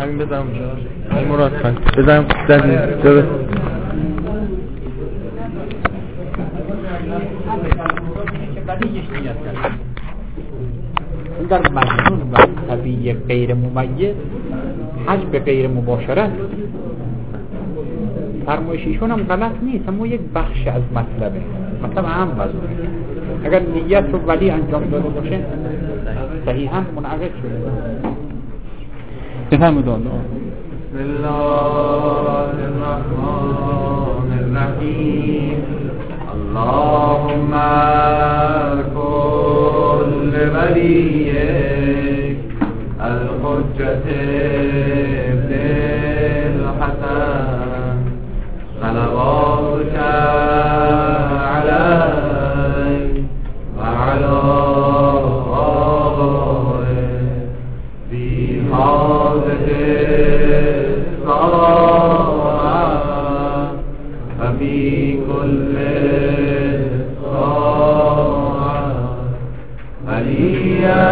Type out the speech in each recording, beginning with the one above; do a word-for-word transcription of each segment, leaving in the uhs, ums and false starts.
همین بزنم اونجا این مراد کن بزنم زدی درست ولی یک نیت کرد در مجنون و طبیعی غیر ممیز حج به غیر مباشرت فرمایشیشون هم غلط نیست، اما یک بخش از مطلبه، مطلب هم بزرگ. اگر نیت رو ولی انجام داده باشه صحیحاً منعقد شده. بفرمایید الله. بسم الله الرحمن الرحیم. اللهم كل وليك الحجة ابن الحسن صلواتك عليه وعلى آبائه في هذه الساعة وفي كل ساعة وليا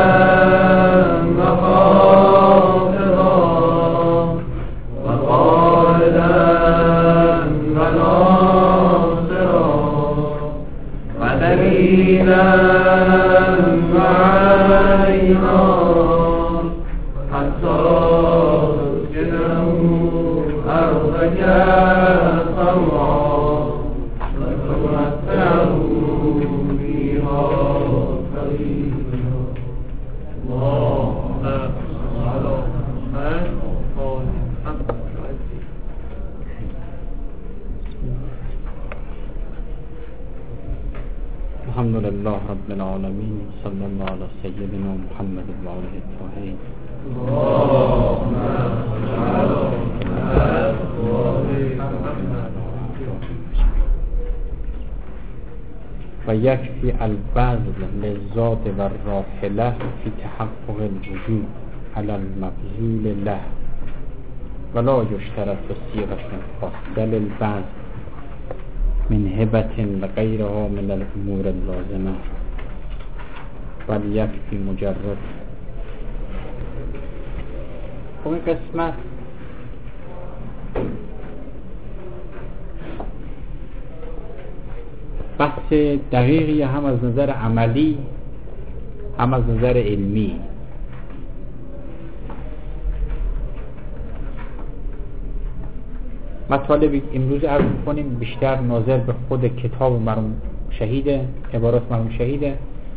وحافظا وقائدا وناصرا ودليلا وعينا حتى تسكنه أرضك طوعا وتمتعه فيها قليلا. اللهم صل على الحمد لله رب العالمين صلى الله على سيدنا محمد وآله الطاهرين. اللهم صل على و یکفی البذل للذات و الراحله فی تحقق الوجود علی المبذول له ولا یشترط صیغه خاصه للبذل من هبة لغیرها من الامور اللازمه بل یکفی مجرد. اون قسمت بحث دقیقی هم از نظر عملی هم از نظر علمی. مطالب امروز عرض می‌کنیم بیشتر ناظر به خود کتاب مرحوم شهیده، عبارات مرحوم شهیده.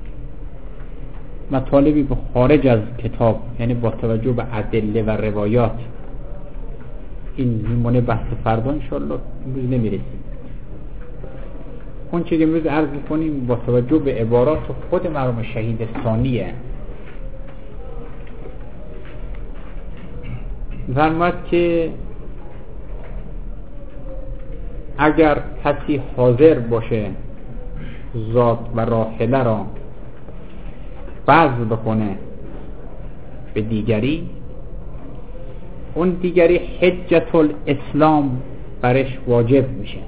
مطالبی به خارج از کتاب، یعنی با توجه به ادله و روایات، این میمونه بحث فردا انشاءالله، امروز نمیرسیم. اون چیزی امروز عرض می‌کنیم با توجه به عبارات خود مرحوم شهید ثانیه. فرمود که اگر کسی حاضر باشه ذات و راحله را بذل بکنه به دیگری، اون دیگری حجت الاسلام برش واجب میشه.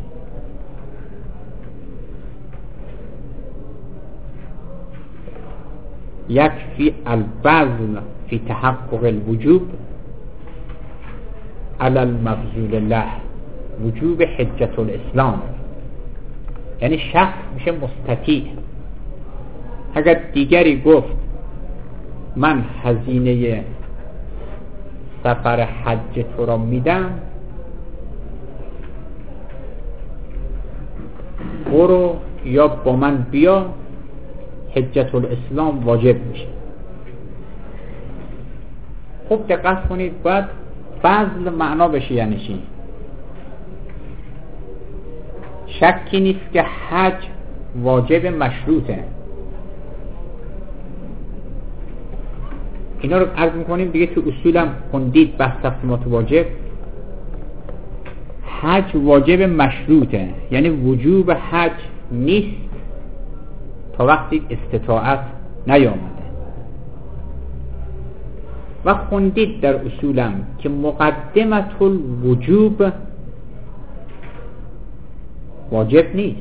یکفی البذل فی تحقق الوجوب علی المبذول له وجوب حجت الاسلام، یعنی شخص میشه مستطیع. اگر دیگری گفت من هزینه سفر حج تو را میدم، برو یا با من بیا، حجت الاسلام واجب میشه. خوب دقت کنید، باید بذل معنا بشه یعنی چی. شکی نیست که حج واجب مشروطه. اینا رو عرض میکنیم دیگه، تو اصولم خوندید بحث تقسیمات واجب. حج واجب مشروطه، یعنی وجوب حج نیست تا وقتی استطاعت نیامده. و خوندید در اصولم که مقدمت الوجوب واجب نیست.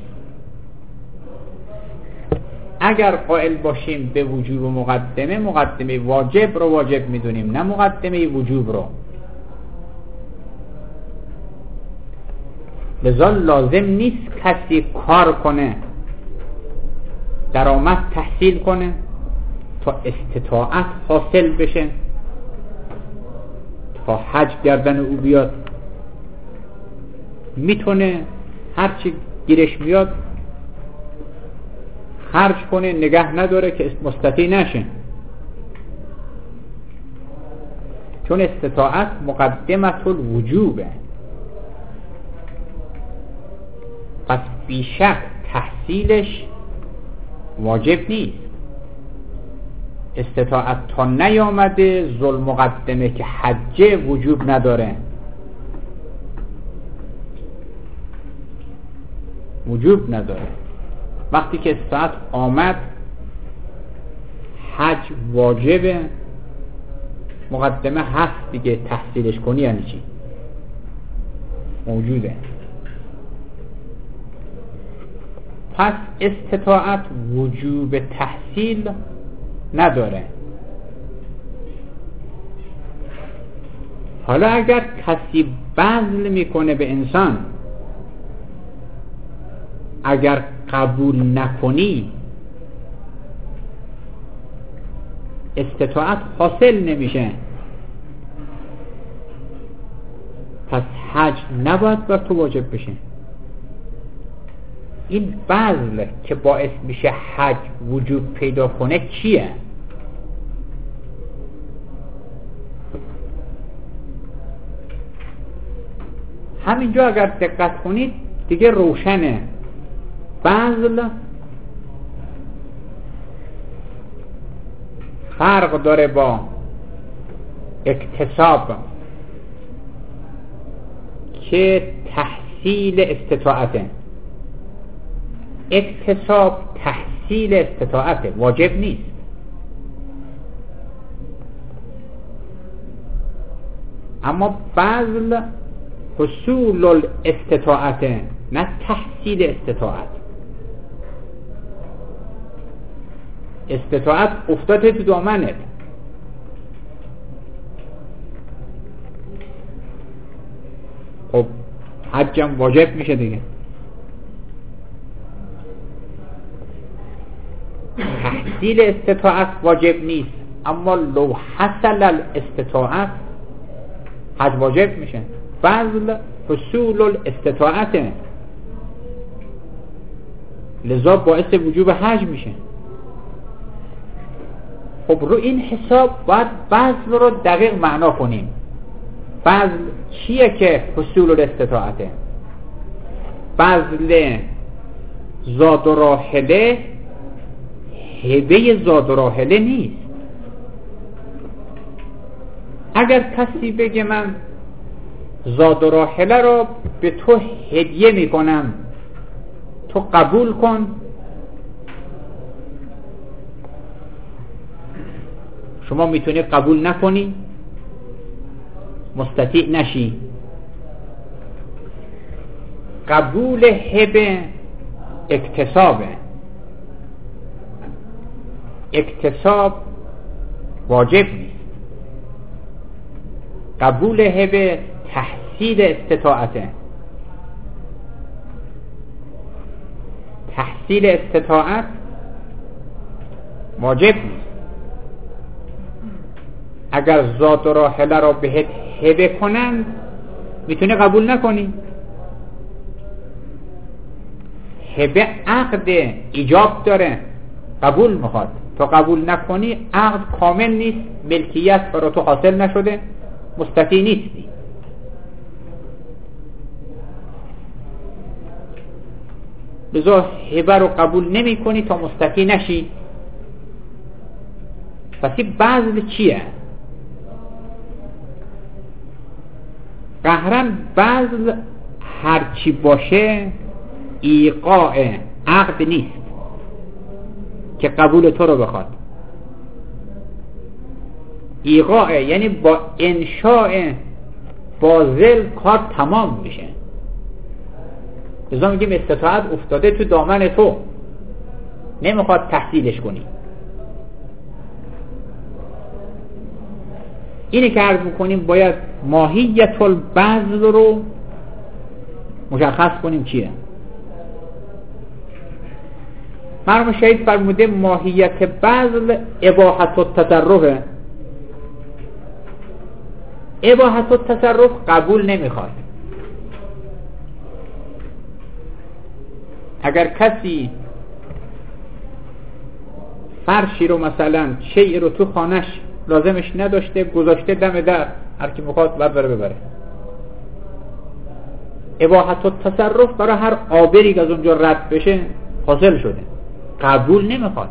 اگر قائل باشیم به وجوب و مقدمه، مقدمه واجب رو واجب میدونیم، نه مقدمه وجوب رو. لذا لازم نیست کسی کار کنه، درآمد تحصیل کنه تا استطاعت حاصل بشه، تا حج گردن او بیاد. میتونه هرچی گیرش میاد خرج کنه، نگه نداره که مستطیع نشه، چون استطاعت مقدمت الوجوبه. پس بیشک تحصیلش واجب نیست. استطاعت تا نیامده ظلم مقدمه که حج وجوب نداره، وجوب نداره. وقتی که استطاعت آمد حج واجبه، مقدمه هست دیگه، تحصیلش کنی یعنی چی؟ موجوده. پس استطاعت وجوب تحصیل نداره. حالا اگر کسی بذل میکنه به انسان، اگر قبول نکنی استطاعت حاصل نمیشه، پس حج نباید بر تو واجب بشه. این بذل که باعث میشه حج وجوب پیدا کنه چیه؟ همینجا اگر دقت کنید دیگه روشنه. بذل فرق داره با اکتساب که تحصیل استطاعته. اکتساب تحصیل استطاعته، واجب نیست. اما بذل حصول الاستطاعته، نه تحصیل استطاعت. استطاعت افتاده تو دامنت، خب حجم واجب میشه دیگه. تحصیل استطاعت واجب نیست، اما لو حصل الاستطاعت حج واجب میشه. بذل حصول الاستطاعت، لذا باعث وجوب حج میشه. خب رو این حساب باید بذل رو دقیق معنا کنیم. بذل چیه که حصول الاستطاعته؟ بذل زاد و راحله هبه زاد و راحله نیست. اگر کسی بگه من زاد و راحله رو به تو هدیه میکنم، تو قبول کن، شما میتونی قبول نکنی، مستطیع نشی. قبول هبه اکتسابه، اکتساب واجب نیست. قبول هبه تحصیل استطاعته. تحصیل استطاعت واجب نیست. اگر ذات و راحله را بهت هبه کنند میتونه قبول نکنی. هبه عقد ایجاب داره، قبول میخواد. تا قبول نکنی عقد کامل نیست، ملکیت برای تو حاصل نشده، مستطیع نیستی. لذا هبه رو قبول نمی کنی تا مستطیع نشی. پس این بذل چیه؟ قهرن بذل هرچی باشه ایقاع عقد نیست که قبول تو رو بخواد. ایقاع یعنی با انشاء بازل کار تمام میشه. لذا میگیم استطاعت افتاده تو دامن تو، نمیخواد تحصیلش کنی. اینی که عرض میکنیم باید ماهیت البذل رو مشخص کنیم چیه. مرحوم شهید فرموده ماهیت بذل اباحت التصرفه. اباحت التصرف قبول نمیخواد. اگر کسی فرشی رو مثلا شیء رو تو خانش لازمش نداشته گذاشته دم در، هر کی میخواد برداره ببره، اباحت التصرف برای هر آبری که از اونجا رد بشه حاصل شده، قبول نمیخواد.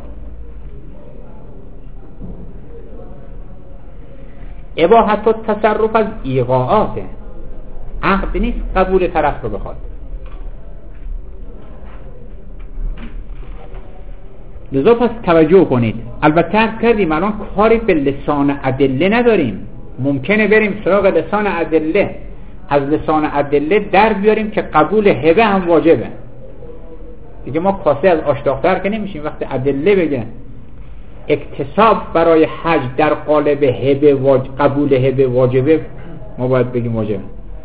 اباحت التصرف از ایقاعاته، عقد نیست قبول طرف رو بخواد. لذا پس توجه کنید. البته عرض کردیم الان کاری به لسان ادله نداریم، ممکنه بریم سراغ لسان ادله، از لسان ادله در بیاریم که قبول هبه هم واجبه دیگه. ما کاسه از آش داغ‌تر که نمیشیم. وقتی ادله بگه اکتساب برای حج در قالب هبه واج... قبول هبه واجبه، ما باید بگیم واجبه.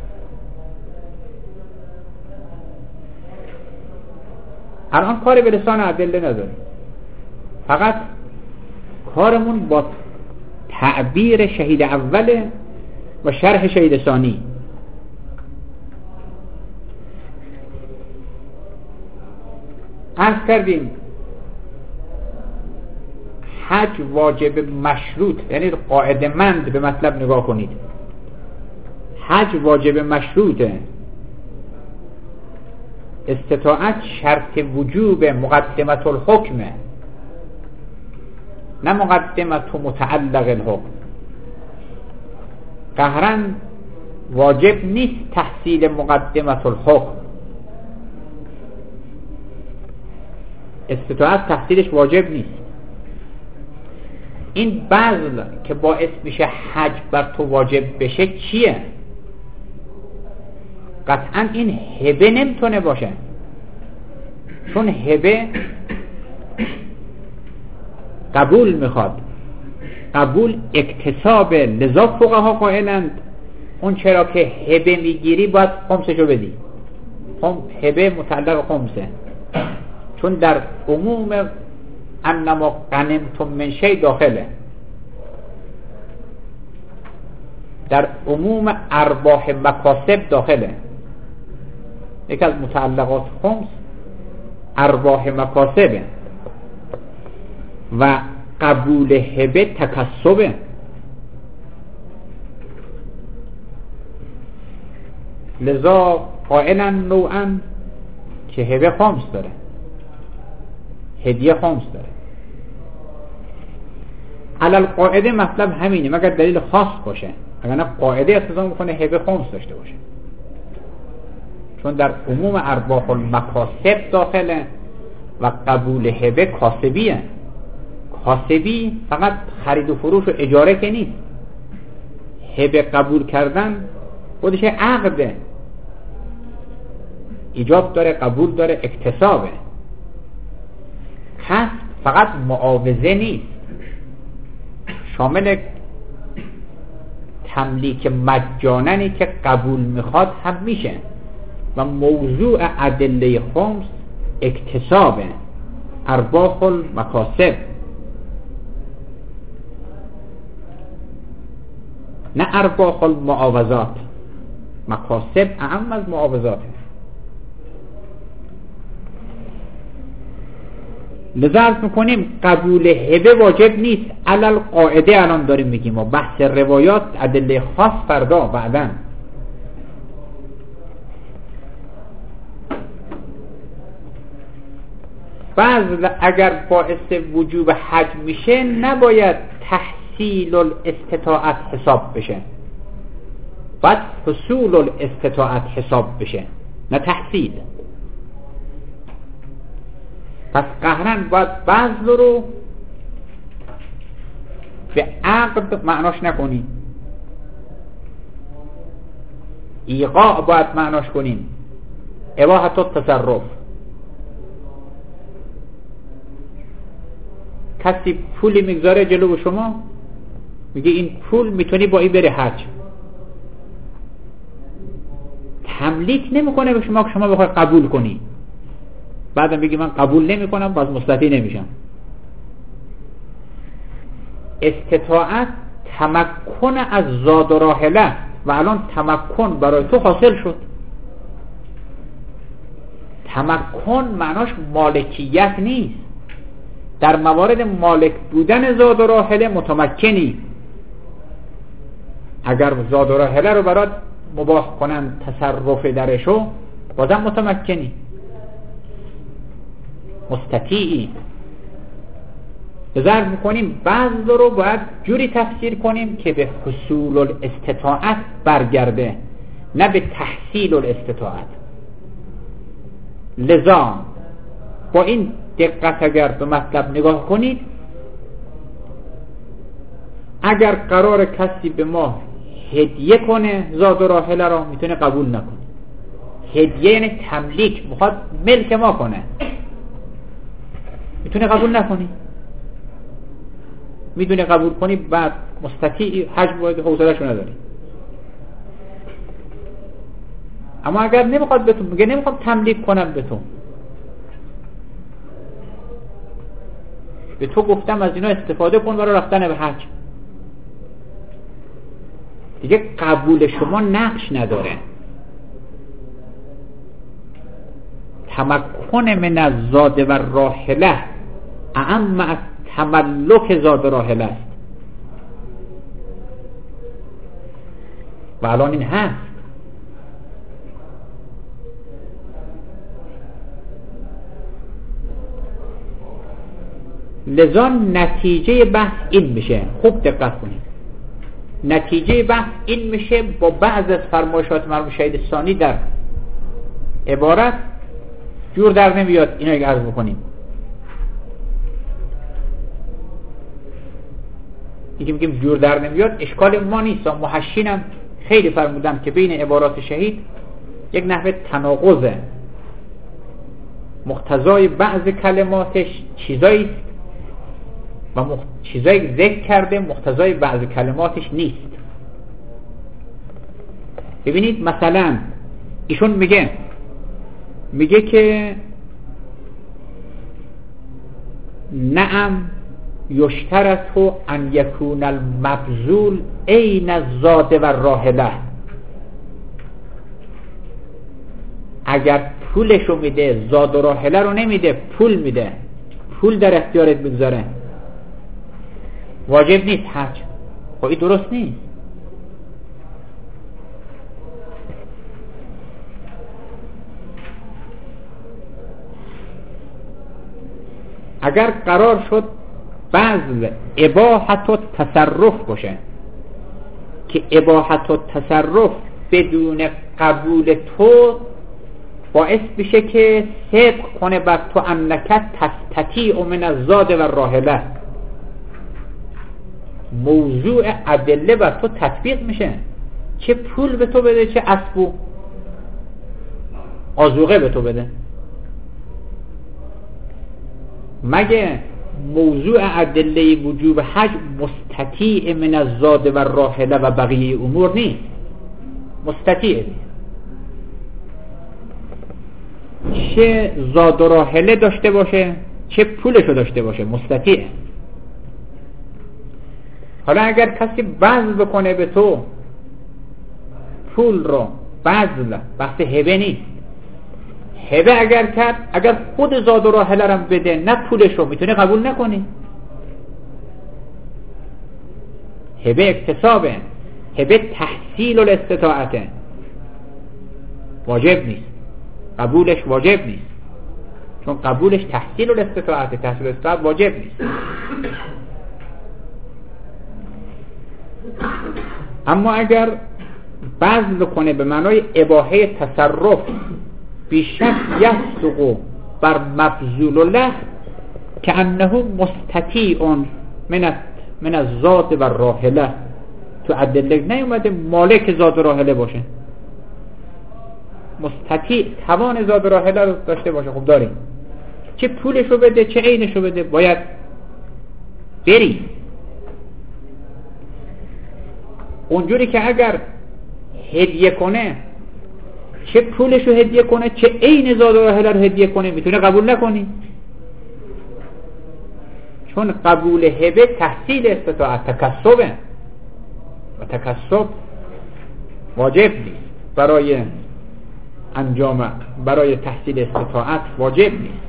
الان کاری به لسان ادله نداریم، فقط کارمون با تعبیر شهید اوله و شرح شهید ثانی. عرض کردیم حج واجب مشروط، یعنی قاعده مند به مطلب نگاه کنید. حج واجب مشروطه، استطاعت شرط وجوب مقدمت الحکمه، نه مقدمت متعلق الحکم. قهرن واجب نیست تحصیل مقدمت الحکم، استطاعت تحصیلش واجب نیست. این بذل که باعث میشه حج بر تو واجب بشه چیه؟ قطعا این هبه نمیتونه باشه، چون هبه قبول میخواد، قبول اکتسابه. لذا فقها قائلند اون چرا که هبه میگیری باید خمسشو بدی. خم هبه متعلق خمسه، چون در عموم انما غنمتم من شیء داخله، در عموم ارباح مکاسب داخله. یک از متعلقات خمس ارباح مکاسبه و قبول هبه تکسبه. لذا قائلا نوعا که هبه خمس داره، هدیه خمس داره. علل قاعده مطلب همینه، مگر دلیل خاص باشه، اگر نه قاعده اقتضا میکنه هبه خمس داشته باشه، چون در عموم ارباح المکاسب داخله و قبول هبه کاسبیه. کاسبی فقط خرید و فروش و اجاره که نیست، هبه قبول کردن خودش عقده، ایجاب داره، قبول داره، اکتسابه. کسب فقط معاوضه نیست، شامل تملیک مجاننی که قبول میخواد هم میشه. و موضوع ادله خمس اکتسابه، ارباح المکاسب، نه ارباح المعاوضات. مکاسب اعم از معاوضاته. لذا عرض میکنیم قبول هبه واجب نیست علل قاعده. الان داریم میگیم و بحث روایات ادله خاص فردا بعداً. بذل اگر باعث وجوب حج میشه نباید تحصیل الاستطاعت حساب بشه، باید حصول الاستطاعت حساب بشه، نه تحصیل. پس قهرن باید بذل رو به عقد معناش نکنیم، ایقاع باید معناش کنیم، اباحت التصرف. کسی پولی میگذاره جلو شما، میگه این پول میتونی با این بری حج، تملیک نمیکنه به شما که شما بخوای قبول کنی بعدم بگی من قبول نمیکنم پس مستطیع نمیشم. استطاعت تمکن از زاد و راحله و الان تمکن برای تو حاصل شد. تمکن معناش مالکیت نیست. در موارد مالک بودن زاد و راحله متمکنی. اگر زاد و راحله رو برات مباح کنن تصرف درشو بازم متمکنی، مستطیعی. بذار میکنیم بعض رو باید جوری تفسیر کنیم که به حصول الاستطاعت برگرده نه به تحصیل الاستطاعت. لذا با این دقت اگر به مطلب نگاه کنید، اگر قرار کسی به ما هدیه کنه زاد و راحله را میتونه قبول نکنه. هدیه یعنی تملیک، میخواد ملک ما کنه، میتونه قبول نکنی. میدونه قبول کنی بعد مستطیع حجم باید حوصله‌شو نداری. اما اگر نمیخواد به تو میگه نمیخوام تملیک کنم به تو، به تو گفتم از اینا استفاده کن برای رفتن به حج، دیگه قبول شما نقش نداره. تمکن من از زاد و راحله اعم از تملک زاد و راحله است و الان این هست. لذا نتیجه بحث این میشه، خوب دقت کنید، نتیجه بحث این میشه با بعض از فرمایشات مرحوم شهید ثانی در عبارت جور در نمیاد. اینا یک عرض بکنیم. اینکه میگیم جور در نمیاد اشکال ما نیست. محشینم خیلی فرمودن که بین عبارات شهید یک نحوه تناقضه، مقتضای بعض کلماتش چیزایی و مخ... چیزایی ذکر کرده مقتضای بعض کلماتش نیست. ببینید مثلا ایشون میگه میگه که نعم یشترط ان یکون المبذول عین الزاد و راحله. اگر پولشو میده زاد و راحله رو نمیده، پول میده، پول در اختیارت میگذاره، واجب نیست حج. خب این درست نیست. اگر قرار شد بذل اباحت و تصرف باشه که اباحت و تصرف بدون قبول تو باعث بشه که صدق کنه بر تو انکت تستطیع من الزاد و راحله، موضوع ادله بر تو تطبیق میشه. چه پول به تو بده، چه اسب و آذوقه به تو بده. مگه موضوع ادله وجوب حج مستطیع من الزاد و راحله و بقیه امور نیست؟ مستطیع چه زاد و راحله داشته باشه چه پولشو داشته باشه مستطیع. حالا اگر کسی بذل بکنه به تو پول رو، بذل بحث هبه نیست. هبه اگر کرد، اگر خود زاد و راحله رو بده نه پولش رو، میتونه قبول نکنی. هبه اکتسابه، هبه تحصیل الاستطاعته، واجب نیست، قبولش واجب نیست، چون قبولش تحصیل الاستطاعته، تحصیل الاستطاعت واجب نیست. اما اگر بذل کنه به معنای اباحه تصرف، بیشک یصدق بر مبذول له که انه مستطیع من من الزاد و راحله. تو ادله نیومده مالک زاد و راحله باشه، مستطیع توان زاد و راحله رو داشته باشه. خب داریم، چه پولشو بده چه عینشو بده، باید بری. اونجوری که اگر هدیه کنه چه پولش رو هدیه کنه چه عین زاد و راحله رو هدیه کنه میتونه قبول نکنی، چون قبول هبه تحصیل استطاعت تکسبه و تکسب واجب نیست برای انجام، برای تحصیل استطاعت واجب نیست.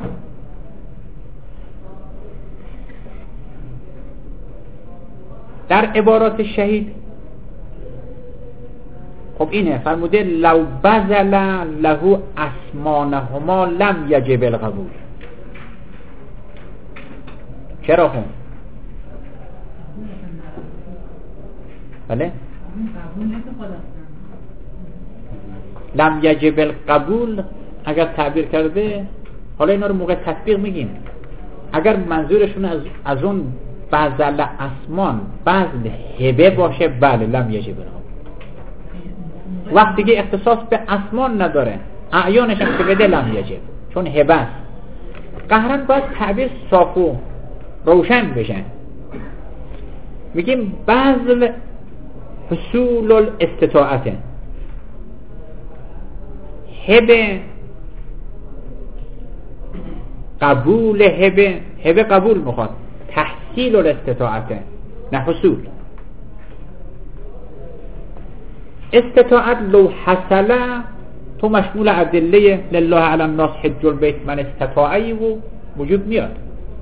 در عبارات شهید خب اینه فرموده لو بذل له اسمانهما لم یجب القبول. چرا خون؟ بله؟ لم یجب القبول اگر تعبیر کرده، حالا اینا رو موقع تطبیق میگیم، اگر منظورشون از, از اون بذل اسمان بذل هبه باشه بله لم یجب القبول. وقتی که اختصاص به اسمان نداره اعیانش هم که بده لم یجب، چون هبه است. قهرن باید تعبیر صاف و روشن بشه. میگیم بذل حصول الاستطاعته، هبه قبول هبه، هبه قبول میخواد، تحصیل الاستطاعته نه حصول. استطاعت لو حصل تو مشمول ادله لله علی الناس حج البیت من استطاعی و وجود میاد.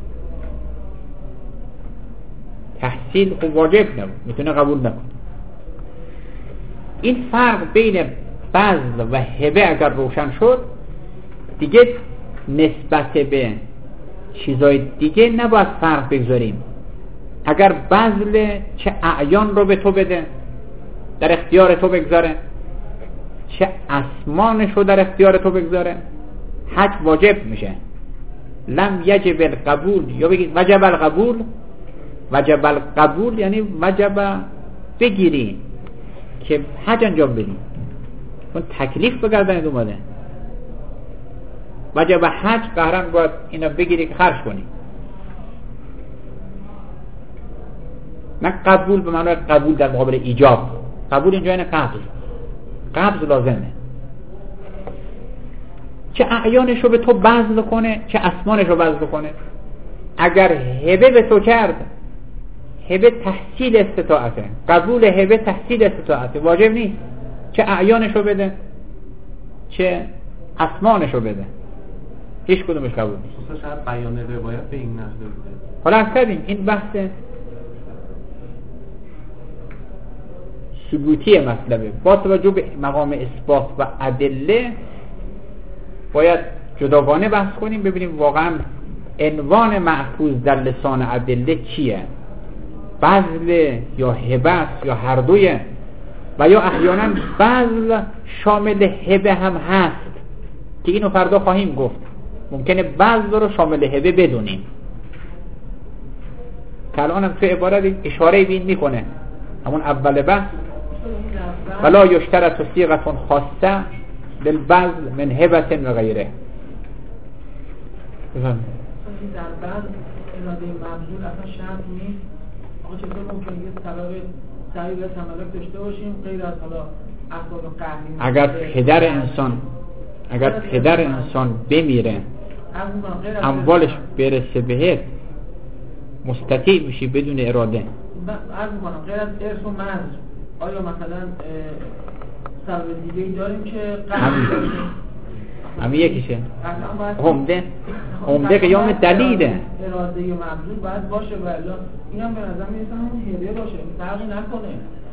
تحصیل خب واجب نبود، میتونه قبول نکن. این فرق بین بذل و هبه اگر روشن شد دیگه نسبت به چیزای دیگه نباید فرق بگذاریم. اگر بذل چه اعیان رو به تو بده در اختیار تو بگذاره، چه اسمانش رو در اختیار تو بگذاره، حج واجب میشه. لم یجب القبول یا بگید وجب القبول. وجب القبول یعنی وجب بگیری که حج انجام بدی، اون تکلیف به گردنت اومده. وجب حج قهرن باید اینا بگیری که خرج کنی، نه قبول به معنی قبول در مقابل ایجاب. قبول اینجا اینه قبض، قبض لازمه. چه اعیانش رو به تو بذل کنه چه اسمانش رو بذل کنه. اگر هبه به تو کرد، هبه تحصیل استطاعته، قبول هبه تحصیل استطاعته، واجب نیست چه اعیانش رو بده چه اسمانش رو بده، هیچ کدومش قبول نیست. خصوصا شاید بیان روایت به این نحوه بوده. حالا از کردیم این بحث ثبوتی مطلبه. با توجه به مقام اثبات و ادله باید جداگانه بحث کنیم، ببینیم واقعا عنوان محفوظ در لسان ادله چیه، بذل یا هبه یا هر دویه، و یا احیانا بذل شامل هبه هم هست که اینو فردا خواهیم گفت. ممکنه بذل رو شامل هبه بدونیم که الان هم تو عبارت اشاره بین میکنه همون اول بحث ولا یشترط صیغه خاصه للبذل من هبه و غیره. بفهم در بعض اراده مبذول اصلا شرط نیست. آقا چطور ممکنه یه طبق سعی و تملک داشته باشیم غیر از حالا اسباب قهری؟ اگر پدر انسان اگر پدر انسان بمیره اموالش برسه بهت مستطیع میشی بدون اراده. عرض میکنم غیر از ارث و مرز آیا مثلا سبب دیگه داریم که قهری داشته؟ همین یکیشه. همده همده قیام دلیله. اراده یا مبذول باید باشه و الا این هم به نظر میرسه همون هبه باشه، فرقی نکنه.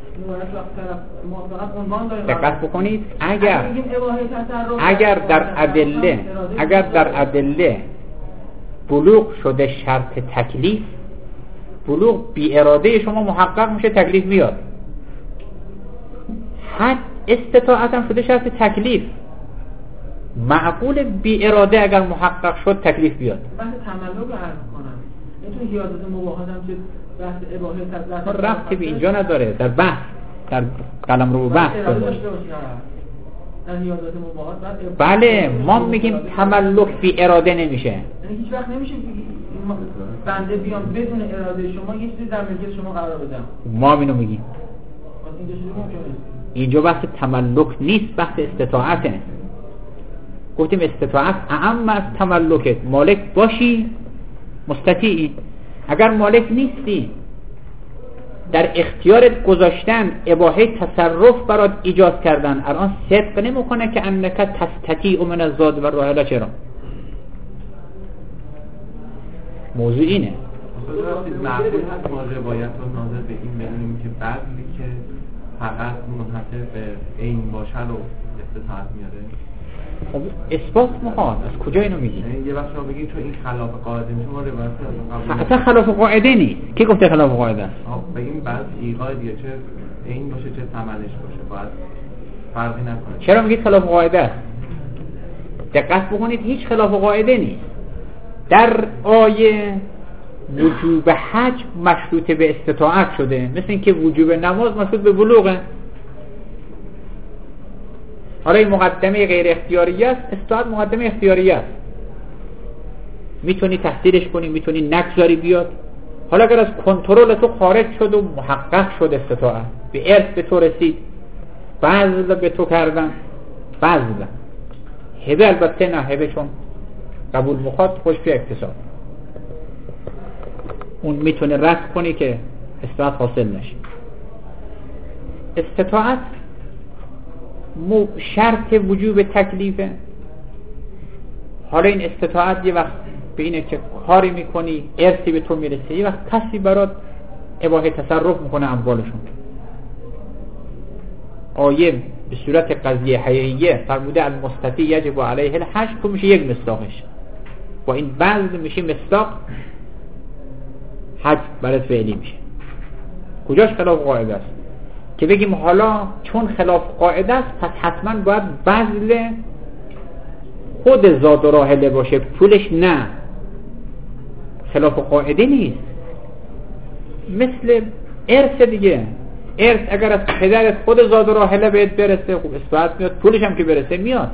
دقت بکنید اگر اگر در ادله اگر در ادله بلوغ شده شرط تکلیف، بلوغ بی اراده شما محقق میشه تکلیف میاد. حد استطاعت هم شده شرط تکلیف، معقول بی اراده اگر محقق شد تکلیف بیاد. بحث تملک عرض کنم این تو حیازت مباحات هم که بحث اباحه تطلق ربطی به اینجا نداره. در بحث در قلم رو بحث داشته در حیازت مباحات بله ما میگیم تملک بی اراده نمیشه. یعنی هیچ وقت نمیشه بنده بیام بدون اراده شما یه چیزی در ملکیت شما قرار بدم. ما اینو میگیم. اینجا چیزی ممکنه اینجا بحث تملک نیست، بحث استطاعته. گفتیم استطاعت اعم از تملکت، مالک باشی مستطیعی. اگر مالک نیستی در اختیارت گذاشتن اباحه تصرف برات ایجاد کردن، الان صدق نمیکنه که انک تستطیع من الزاد و الراحله. چرا؟ موضوع اینه. معقول هست ما روایت رو ناظر به این بدونیم که بعضی که فقط منحصر به این باشه رو استطاعت میاره؟ خب اثبات میخواد. از کجا اینو میگی؟ یه وقت شما بگید چون این خلاف قاعده میشه، ما روایت اصلا خلاف قاعده نیست. کی گفته خلاف قاعده است؟ بگیم بعض ایقای دیگه چه این باشه چه ثمنش باشه باید فرقی نکنه. چرا میگید خلاف قاعده است؟ دقت بکنید هیچ خلاف قاعده نیست. در آیه وجوب حج مشروط به استطاعت شده، مثل اینکه وجوب نماز مشروط به بلوغه. حالا این مقدمه غیر اختیاری است، استطاعت مقدمه اختیاری است. میتونی تحصیلش کنی، میتونی نگذاری بیاد. حالا اگر از کنترل تو خارج شد و محقق شد استطاعت، به ارث به تو رسید، بذل به تو کردن، بذل هبه البته نه، هبه چون قبول مخواد خوش به اکتساب، اون میتونه رد کنی که استطاعت حاصل نشه. استطاعت شرط وجوب تکلیفه. حالا این استطاعت یه وقت به اینه که کاری میکنی ارثی به تو میرسه، یه وقت کسی برات اباحه تصرف میکنه اموالشون. آیه به صورت قضیه حقیقیه فرموده المستطیع یجب علیه الحج، تو میشه یک مصداقش. با این بعض میشه مصداق حج برات فعلی میشه. کجاش خلاف قاعده است که بگیم حالا چون خلاف قاعده است پس حتما باید بذل خود زاد و راحله باشه، پولش نه. خلاف قاعده نیست. مثل ارث دیگه، ارث اگر از پدرت خود زاد و راحله بهت برسه خب استطاعت میاد، پولش هم که برسه میاد.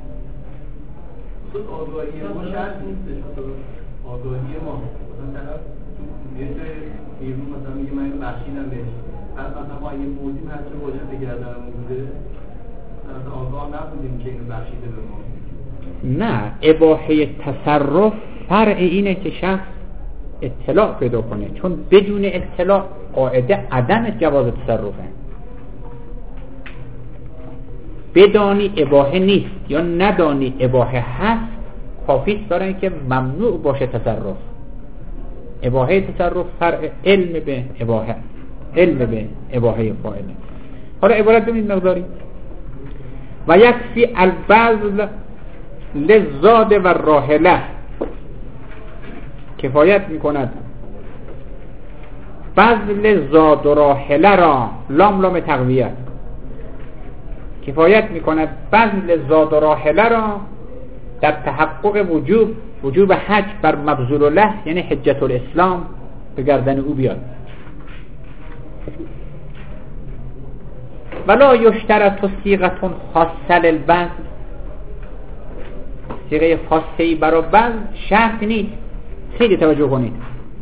آگاهی ما شرط نیست. آگاهی ما مثلا طرف یه جای بیرون مثلا میگه من اینو بخشیدم بهش، بعد مثلا ما یه موضوعی هست که باید بگردن بوده، مثلا آگاه نبودیم که اینو بخشیده به ما. نه، اباحه تصرف فرع اینه که شخص اطلاع پیدا کنه، چون بدون اطلاع قاعده عدم جواز تصرفه. بدانی اباحه نیست یا ندانی اباحه هست کافیست برای که ممنوع باشه تصرف. اباحه تصرف فرع علم به اباحه، علم به اباحه فاعله. حالا عبارت ببینید مقداری و یکفی البذل للزاد و راحله، کفایت میکند بذل زاد و راحله را، لام لام تقویت، کفایت میکند بذل زاد و راحله را در تحقق وجوب وجوب حج بر مبذول له، یعنی حجت الاسلام به گردن او بیاد. ولا یشترط صیغه خاصه للبذل، صیغه خاصه‌ای برای بذل شرط نیست. خیلی توجه کنید،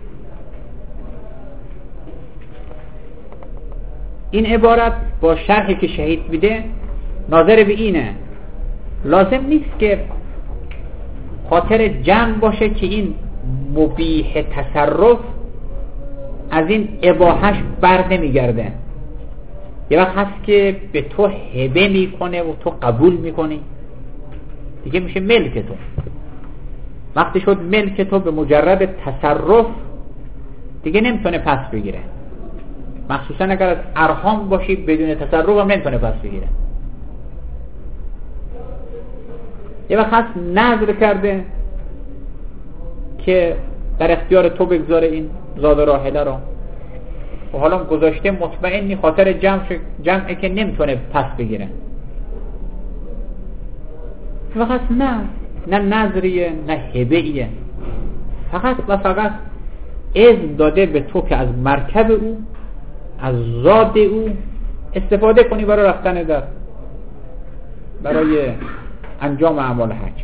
این عبارت با شرحی که شهید میده ناظر به اینه، لازم نیست که خاطر جمع باشه که این مبیح تصرف از این اباحش بر نمیگرده. یه وقت هست که به تو هبه میکنه و تو قبول میکنی، دیگه میشه ملک تو. وقتی شد ملک تو به مجرد تصرف دیگه نمیتونه پس بگیره، مخصوصا اگر از ارحام باشی بدون تصرف هم نمیتونه پس بگیره. یه وقت هست نظر کرده که در اختیار تو بگذاره این زاد و راحله را و حالا گذاشته مطمئنی خاطر جمع جمعه که نمیتونه پس بگیره. یه وقت هست نه نه نظریه نه هبهیه، فقط و فقط اذن داده به تو که از مرکب او، از زاد او استفاده کنی برای رفتن در برای انجام اعمال حج.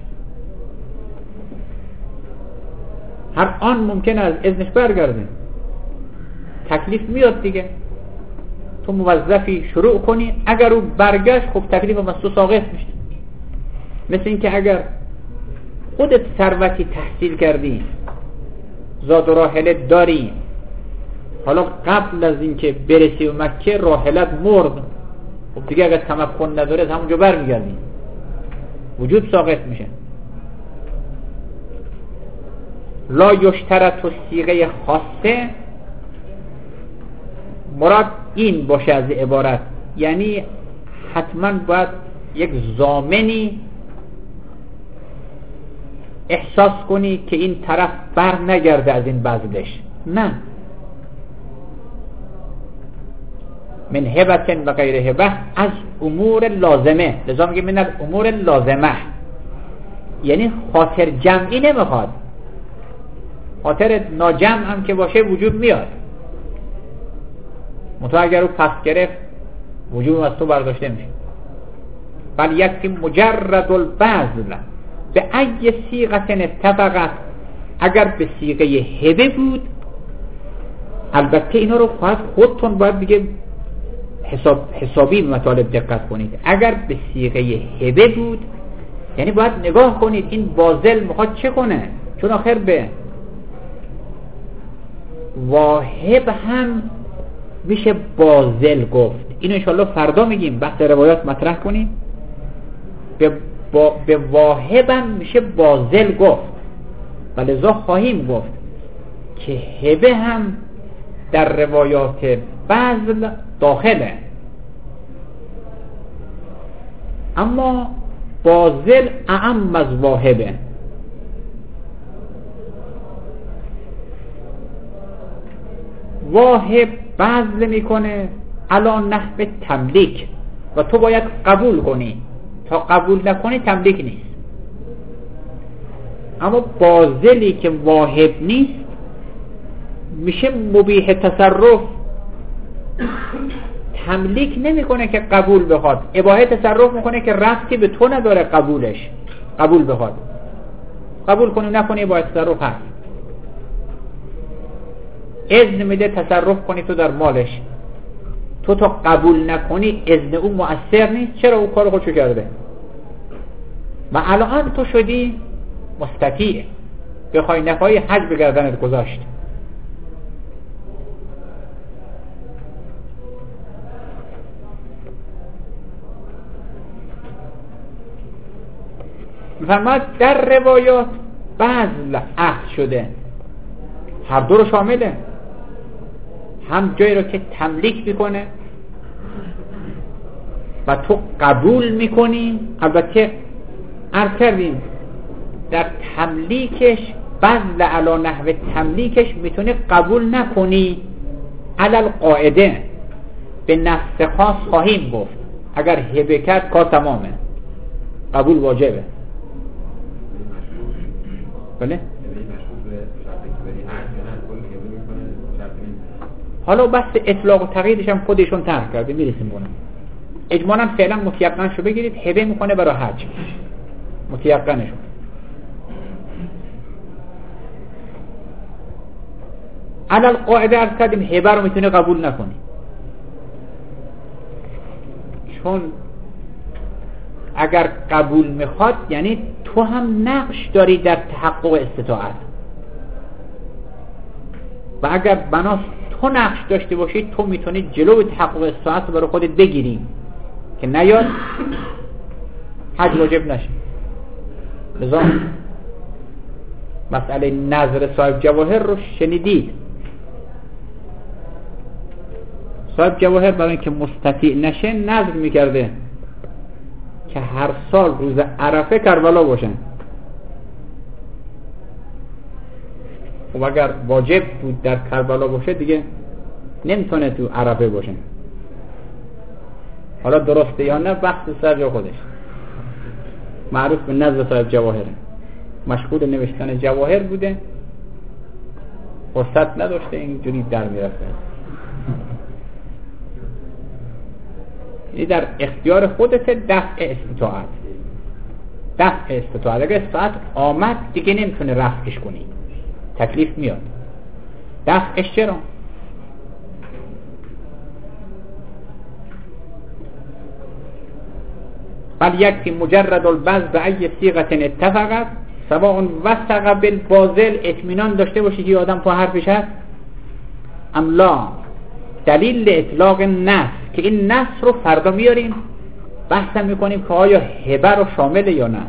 هر آن ممکن از اذنش برگرده، تکلیف میاد دیگه. تو موظفی شروع کنی، اگر او برگشت خب تکلیف هم از تو ساقط میشه. مثل این که اگر خودت ثروتی تحصیل کردی، زاد و راحله داری، حالا قبل از این که برسی و مکه راحلت مرد، خب دیگه اگر تمکن نداره از همونجا برمیگردی، وجود ساقط میشه. لا یشترط و صیغه خاصه مراد این باشه از عبارت، یعنی حتما باید یک ضامنی احساس کنی که این طرف بر نگرده از این بذلش. نه، من هبت و غیر هبه از امور لازمه، لذا میگه من از امور لازمه، یعنی خاطر جمعی نمیخواد، خاطر ناجمع هم که باشه وجود میاد. منطقه اگر رو پس گرفت وجود از تو برداشته میشه. بل یکی مجرد البذل به ای صیغه اتفقت، اگر به صیغه هبه بود، البته اینا رو خواهد خودتون باید دیگه حساب حسابی مطالب دقت کنید. اگر به صیغه هبه بود یعنی باید نگاه کنید این باذل میخواد چه کنه، چون آخر به واهب هم میشه باذل گفت. اینو انشاءالله فردا میگیم، بحث روایات مطرح کنیم. به, با... به واهب هم میشه باذل گفت و لذا خواهیم گفت که هبه هم در روایات بذل داخله، اما باذل اعم از واهبه. واهب بذل میکنه علی نحو تملیک و تو باید قبول کنی، تا قبول نکنی تملیک نیست. اما باذلی که واهب نیست میشه مبیح تصرف، تملیک نمیکنه که قبول بخواد، اباحه تصرف میکنه که ربطی به تو نداره قبولش، قبول بخواد. قبول کنی نکنی اباحه تصرف هست. اذن میده تصرف کنی تو در مالش، تو تا قبول نکنی اذن او مؤثر نیست. چرا؟ او کار خودشو کرده و الان تو شدی مستطیع، بخوای نخوای حج به گردنت گذاشت. فرماد در روایات بذل عهد شده، هر دو رو شامله، هم جایی رو که تملیک میکنه و تو قبول میکنی. البته عرض کردیم در تملیکش بذل علی نحو تملیکش میتونه قبول نکنی، علل قاعده به نفس خاص خواهیم گفت اگر هبه کرد کار تمامه، قبول واجبه. بله؟ حالا بس اطلاق و تغییرش هم خودشون طرح کرده، میرسیم بونم. اجمالا فعلا متیقنشو بگیرید، هبه میکنه برای حج، متیقنشو. علل قاعده ارز کردیم هبه رو میتونه قبول نکنی، چون اگر قبول میخواد یعنی تو هم نقش داری در تحقق استطاعت، و اگر بناس تو نقش داشته باشی تو میتونی جلو تحقق استطاعت رو برای خودت بگیری که نیاد حج واجب نشه. لذا مسئله نظر صاحب جواهر رو شنیدید. صاحب جواهر برای اینکه مستطیع نشه نظر میکرده که هر سال روز عرفه کربلا باشن. و اگر واجب بود در کربلا باشه دیگه نمیتونه تو عرفه باشه. حالا درسته یا نه بحث سر جا خودش، معروف به نظر صاحب جواهر، مشغول نوشتن جواهر بوده، فرصت نداشته اینجوری در میرفته. این در اختیار خودت دفع استطاعت، دفع استطاعت. اگر استطاعت آمد دیگه نمیتونه رفعش کنی، تکلیف میاد. دفعش چرا؟ بل یکفی مجرد البذل به ای صیغه اتفقت سواء وثق بالباطل، اطمینان داشته باشی که آدم پا حرفش هست، ام لا، دلیل اطلاق نص که این نص رو فردا میاریم بحث میکنیم که آیا هبه رو شامل یا نه.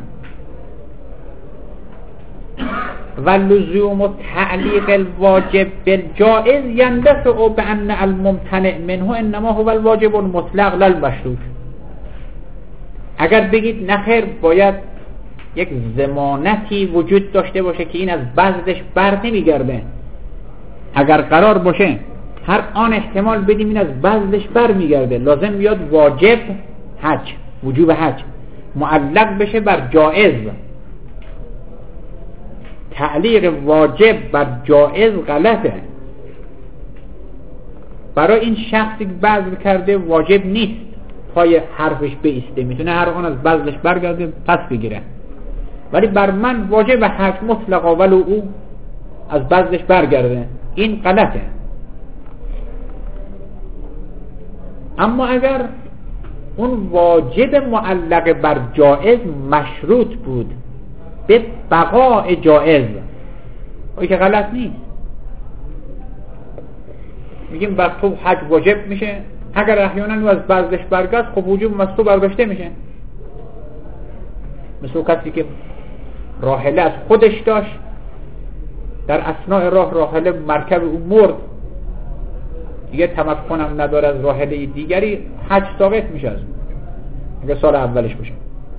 و لزوم و تعلیق الواجب بالجائز یندفع بان الممتنع منه انما هو الواجب المطلق لا المشروط. اگر بگید نخیر باید یک ضمانتی وجود داشته باشه که این از بذلش بر نمیگرده، اگر قرار باشه هر آن احتمال بدیم این از بذلش بر میگرده، لازم بیاد واجب حج، وجوب حج معلق بشه بر جائز. تعلیق واجب بر جائز غلطه. برای این شخصی که بذل کرده واجب نیست پای حرفش بیسته، میتونه هر آن از بذلش برگرده پس بگیره، ولی بر من واجب حج مطلقا ولو او از بذلش برگرده، این غلطه. اما اگر اون واجب معلق بر جائز مشروط بود به بقاء جائز، اون که غلط نیست. میگیم بر تو حج واجب میشه، اگر احیانا از بذلش برگشت خب وجوب از تو برگشته میشه. مثل کسی که راحله از خودش داشت، در اثناء راه راحله مرکب او مرد، دیگه تمکنم نداره از راحله دیگری، حج ساقط میشه از اون اگه سال اولش باشه.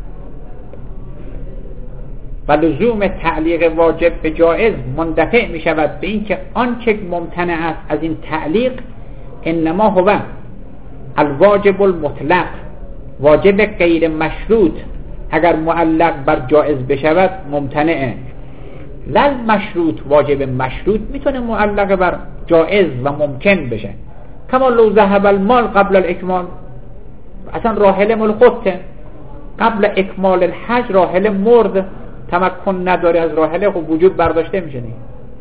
و لزوم تعلیق واجب به جائز مندفع می شود به این که آنچه ممتنع است از این تعلیق انما هو الواجب المطلق، واجب غیر مشروط اگر معلق بر جائز بشود ممتنعه، لل مشروط، واجب مشروط میتونه معلق بر جائز و ممکن بشه. کما لو ذهب المال قبل الاکمال، اصلا راحله مال خودته، قبل اکمال الحج راحله مرد، تمکن نداره از راحله، خب وجود برداشته میشه دیگه.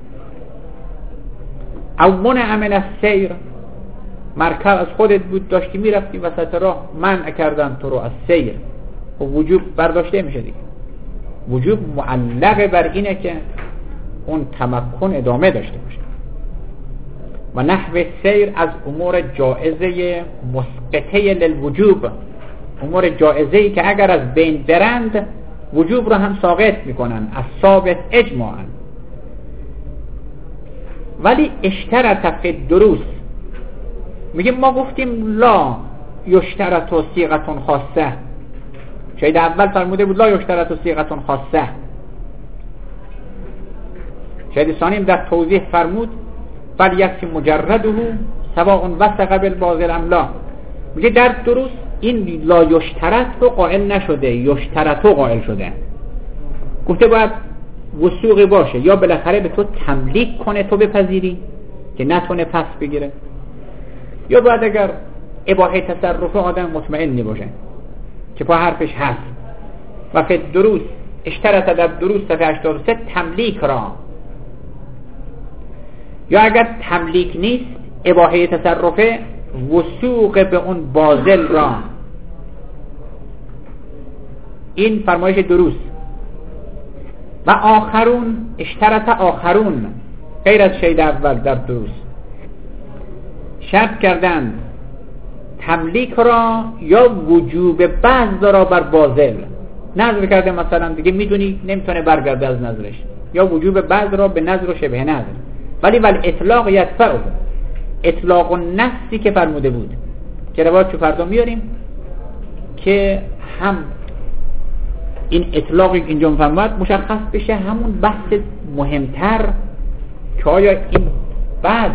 او منع من السیر، مرکب از خودت بود داشتی میرفتی وسط راه منع کردن تو رو از سیر، خب وجود برداشته میشه دیگه. وجود معلق بر اینه که اون تمکن ادامه داشته باشه. و نحو سیر از امور جائزه مسقطه للوجوب، امور جائزه‌ای که اگر از بین برند وجوب رو هم ساقط میکنن، از ثابت اجماعا. ولی اشترط فی الدروس، میگیم ما گفتیم لا یشترط و صیغه خاصه، شاید اول فرموده بود لا یشترط و صیغه خاصه، شاید ثانی در توضیح فرمود بل یکفی مجرده سواء وثق بالباطل ام لا. میگه در دروس این لا یشترط رو قائل نشده، یشترط رو قائل شده، گفته باید وثوقی باشه، یا بالاخره به تو تملیک کنه تو بپذیری که نتونه پس بگیره، یا باید اگر اباحه تصرف آدم مطمئنی باشه که پا حرفش هست. و فی دروس اشترط در دروس صفحه هشتاد و سه تملیک را، یا اگر تملیک نیست اباحه تصرفه وثوق به اون باطل را، این فرمایش دروس. و آخرون اشترط آخرون غیر از شید اول در دروس شرط کردن تملیک را یا وجوب بعض را بر باطل، نظر کرده مثلا دیگه میدونی نمیتونه برگرده از نظرش، یا وجوب بعض را به نظر و شبه نظر. ولی ول اطلاق یدفعه، اطلاق و نفسی که فرموده بود که روایت چو فردا میاریم که هم این اطلاقی که اینجا فرمود مشخص بشه همون بحث مهمتر که آیا این بذل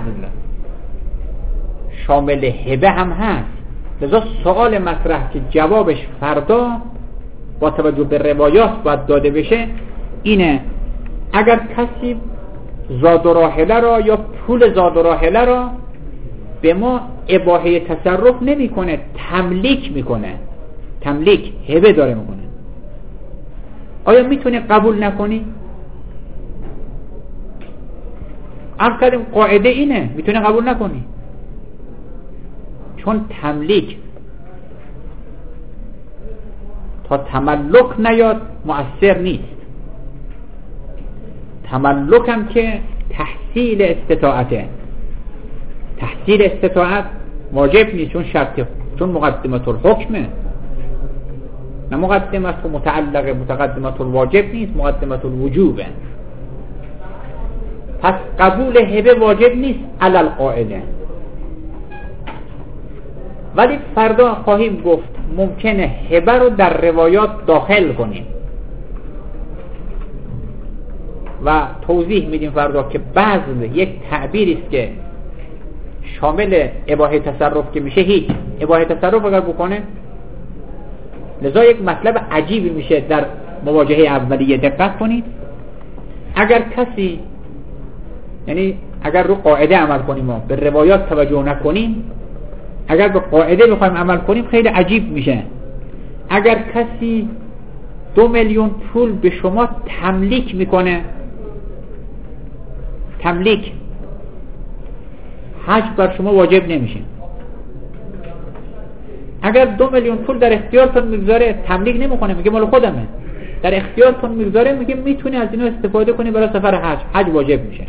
شامل هبه هم هست. لذا سوال مطرح که جوابش فردا با توجه به روایات باید داده بشه اینه اگر کسی زاد و راحله را یا پول زاد و راحله را به ما اباحه تصرف نمی کنه، تملیک میکنه، تملیک هبه داره میکنه، آیا میتونه قبول نکنی؟ عرض کردیم قاعده اینه میتونه قبول نکنی، چون تملیک تا تملک نیاد مؤثر نیست. تملک هم که تحصیل استطاعته. تحصیل استطاعت واجب نیست، چون شرط، چون مقدمت الحکمه، نه مقدمت متعلق متقدمت الواجب نیست، مقدمت الوجوبه. پس قبول هبه واجب نیست علی القاعده. ولی فردا خواهیم گفت ممکنه هبه رو در روایات داخل کنیم و توضیح میدیم فردا که بذل یک تعبیری است که شامل اباحه تصرف که میشه هیچ اباحه تصرف اگر بکنه، لذا یک مطلب عجیبی میشه در مواجهه اولیه. دقت کنید، اگر کسی، یعنی اگر رو قاعده عمل کنیم و به روایات توجه نکنیم، اگر به قاعده بخوایم عمل کنیم خیلی عجیب میشه. اگر کسی دو میلیون پول به شما تملیک میکنه، تملیک حج بر شما واجب نمیشه. اگر دو میلیون پول در اختیارتون میگذاره، تملیک نمیکنه، میگه مال خودمه، در اختیارتون میگذاره، میگه میتونی از اینو استفاده کنی برای سفر حج، حج واجب میشه.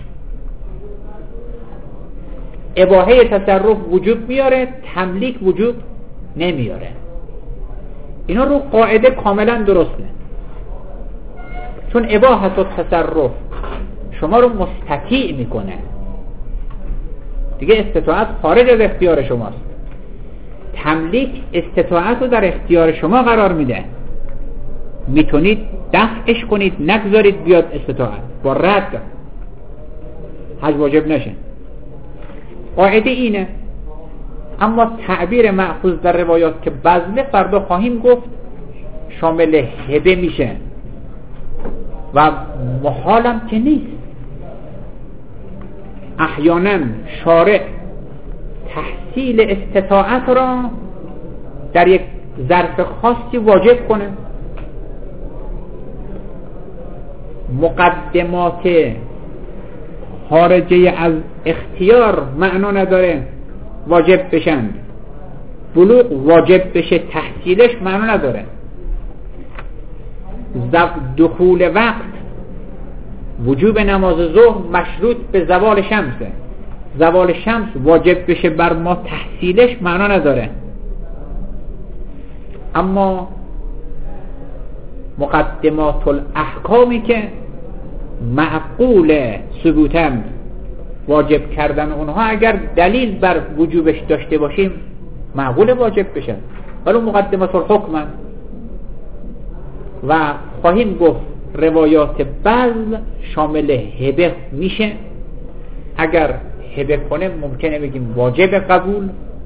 اباحه تصرف وجوب میاره، تملیک وجوب نمیاره. اینا رو قاعده کاملا درسته، چون اباحه تصرف شما رو مستطیع میکنه، دیگه استطاعت خارج از اختیار شماست. تملیک استطاعت رو در اختیار شما قرار میده، میتونید دفعش کنید، نگذارید بیاد استطاعت، با رد حج واجب نشه. قاعده اینه. اما تعبیر مأخوذ در روایات که بذله، فردا خواهیم گفت شامل هبه میشه و محالم که نیست. احیانا شارع تحصیل استطاعت را در یک ظرف خاصی واجب کنه. مقدمات خارجه از اختیار معنا نداره واجب بشن، بلوغ واجب بشه تحصیلش معنا نداره. دخول وقت، وجوب نماز ظهر مشروط به زوال شمسه، زوال شمس واجب بشه بر ما تحصیلش معنا نداره. اما مقدمات الاحکامی که معقول ثبوتن، واجب کردن اونها اگر دلیل بر وجوبش داشته باشیم معقول واجب بشن، ولی مقدمات الحکم. و خواهیم گفت روایات بذل شامل هبه میشه. اگر هبه کنه ممکنه بگیم واجب قبول،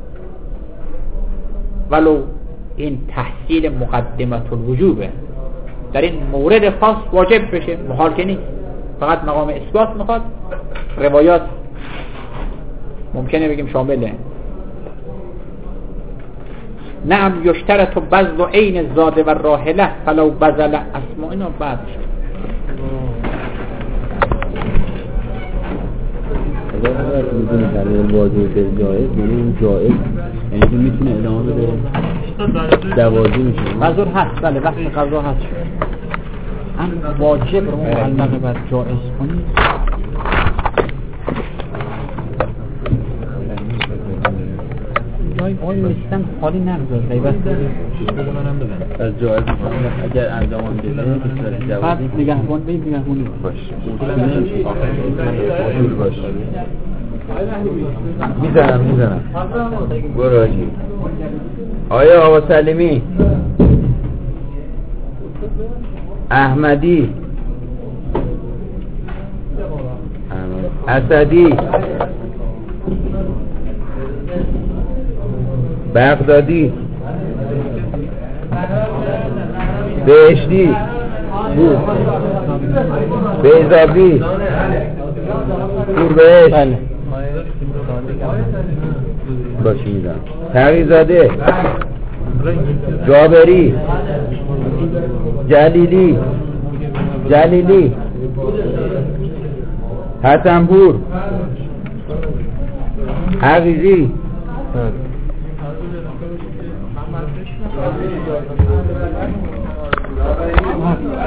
ولو این تحصیل مقدمات الوجوبه، در این مورد خاص واجب بشه، محال که نیست، فقط مقام اثبات میخواد. روایات ممکنه بگیم شامله. نعم یشترط بذل عین الزاد و راحله فلو بذل اسماء. اینا بعد اگر میتونه تعلیل واجب به جایز، یعنی اون جایز یعنی که میتونه ادامه بده دوازی میشه. قضا هست، بله وقت قضا هست. هم واجب رو معلق بر جایز کنید. جای آی نیستم خالی نگذار غیبت بده منم بزن از جایز کنم. اگر انجام بده بسیاری بعد نگهبان بید نگهبانی باش باش میزنم میزنم برو آجی. آیا آقا سلیمی احمدی اسدی بغدادی بهشتی بیزابی پوربهش باشی میدم تغییزاده جابری جلیلی جلیلی حسنپور حقیقی من